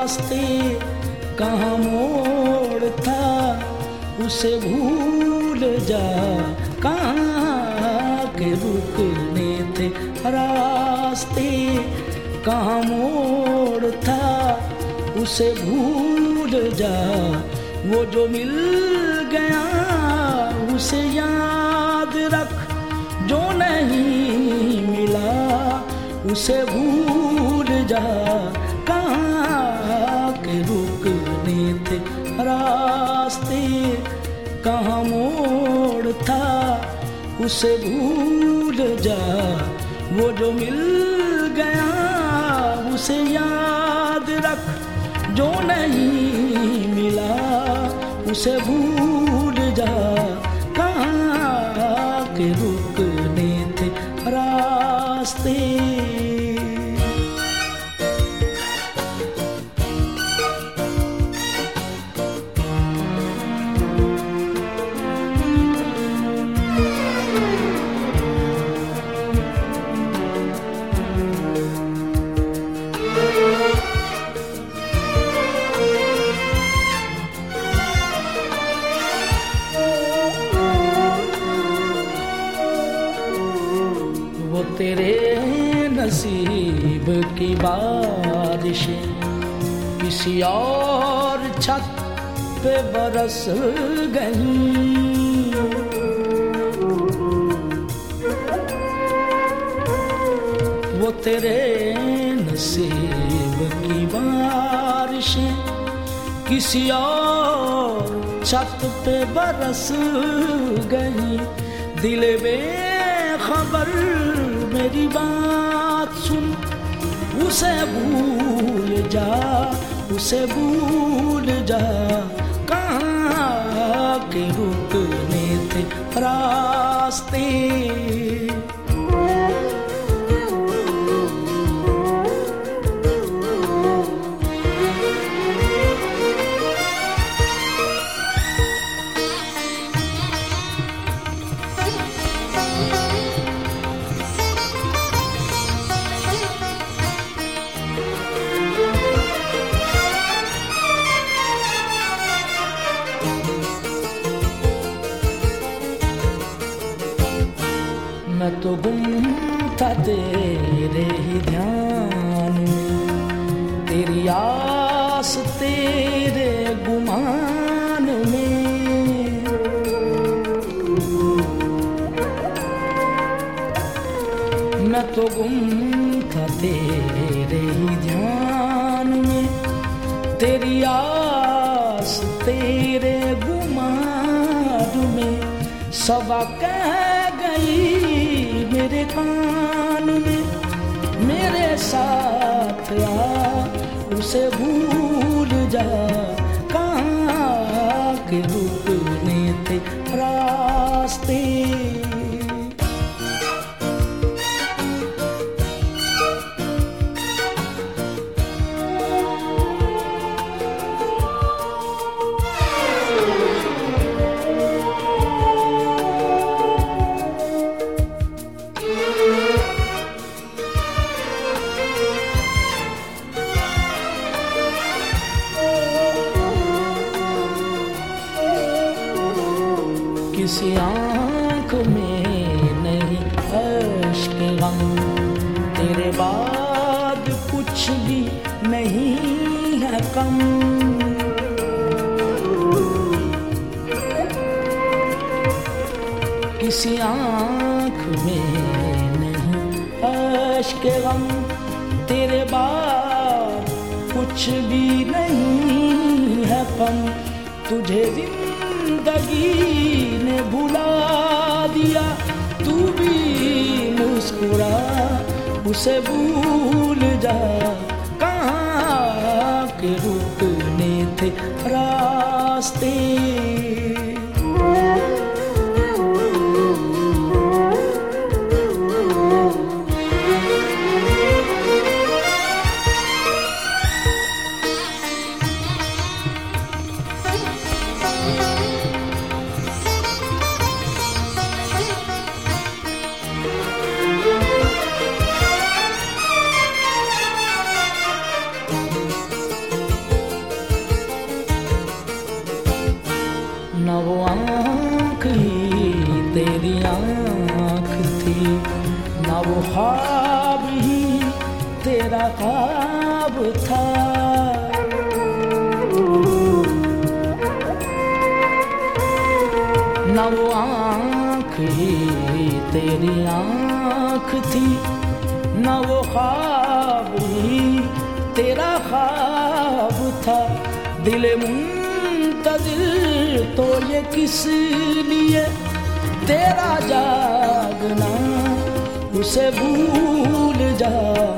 रास्ते कहाँ मोड़ था उसे भूल जा, कहाँ के रुकने थे रास्ते कहाँ मोड़ था उसे भूल जा। वो जो मिल गया उसे याद रख, जो नहीं मिला उसे भूल जा। कहाँ के रुकने थे रास्ते कहाँ मोड़ था उसे भूल जा। वो जो मिल गया उसे याद रख, जो नहीं मिला उसे भूल जा। कहाँ के रुकने थे रास्ते। तेरे नसीब की बारिशें किसी और छत पे बरस गईं। वो तेरे नसीब की बारिशें किसी और छत पे बरस गईं। दिल बेखबर मेरी बात सुन, उसे भूल जा, उसे भूल जा। कहाँ के रुकने थे रास्ते। मैं तो गुम था तेरे ही ध्यान में, तेरी आस तेरे गुमान में। मैं तो गुम था तेरे ही ध्यान में, तेरी आस तेरे गुमान में। सबा कह गई मेरे कान में, मेरे साथ आ उसे भूल जा। कहाँ के रुकने थे रास्ते। किसी आँख में नहीं अश्क गम, तेरे बाद कुछ भी नहीं है कम। किसी आँख में नहीं अश्क गम, तेरे बाद कुछ भी नहीं है कम। तुझे जिंदगी ने भुला दिया, तू भी मुस्कुरा उसे भूल जा। कहाँ के रुकने थे रास्ते। वो ख्वाब ही तेरा ख्वाब था। ना वो आँख ही तेरी आँख थी, ना वो ख्वाब ही तेरा ख्वाब था। दिल मुंतज़िर तो ये किस लिए, तेरा जागना उसे भूल जा।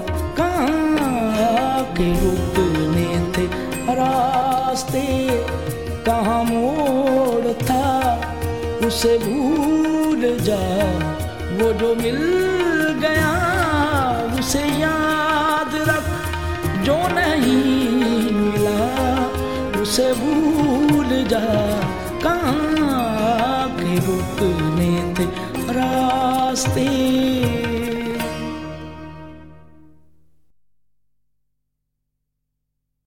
कहाँ के रुकने थे रास्ते, कहाँ मोड़ था उसे भूल जा। वो जो मिल गया उसे याद रख, जो नहीं मिला उसे भूल जा। कहाँ के रुकने थे रास्ते।